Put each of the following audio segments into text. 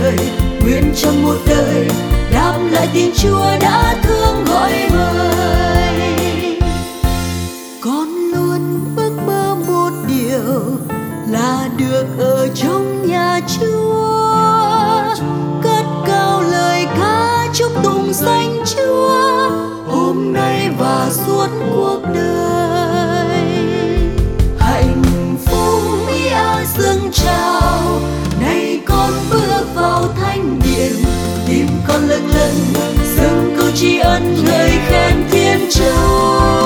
trời, nguyện trong một đời đáp lại tiếng Chúa đã thương gọi mời. Con luôn ước mơ một điều là được ở trong nhà Chúa, cất cao lời ca chúc tụng danh Chúa hôm nay và suốt cuộc đời. Hạnh phúc Ia dâng trào, nay con bước vào thánh điện, tim con lâng lâng dâng câu tri ân lời khen Thiên Chúa.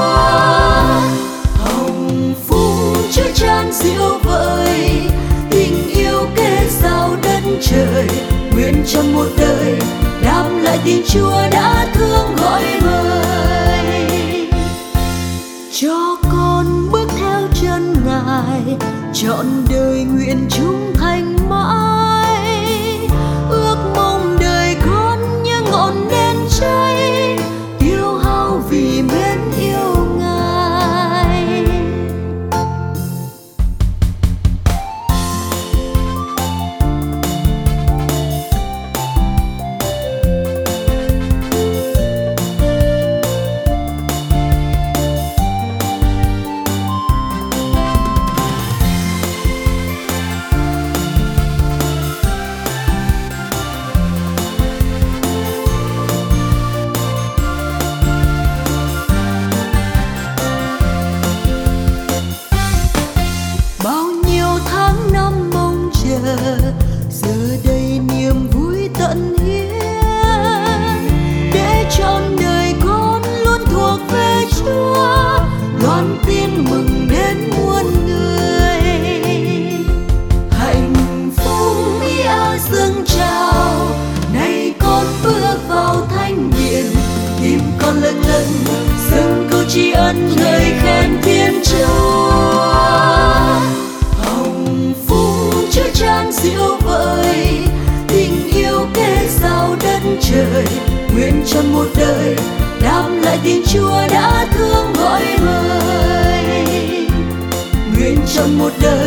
Hồng phúc chứa chan diệu vời, tình yêu kề sao đất trời, nguyện trong một đời đáp lại tiếng Chúa đã thương gọi mời. Cho con bước theo chân Ngài, trọn đời nguyện trung thành mãi, ước mong đời con như ngọn nến cháy, tiêu hao vì mến yêu Ngài. Bao nhiêu tháng năm mong chờ, giờ đây niềm vui tận hiến, để trọn đời con luôn thuộc về Chúa, loan tin mừng đến muôn người. Hạnh phúc Ia dâng trào, nay con bước vào thánh điện, tim con lâng lâng dâng câu tri ân lời khen Thiên Chúa. Chứa chan diệu vời, tình yêu kề sao đất trời, nguyện trong một đời đáp lại tiếng Chúa đã thương gọi mời. Nguyện trong một đời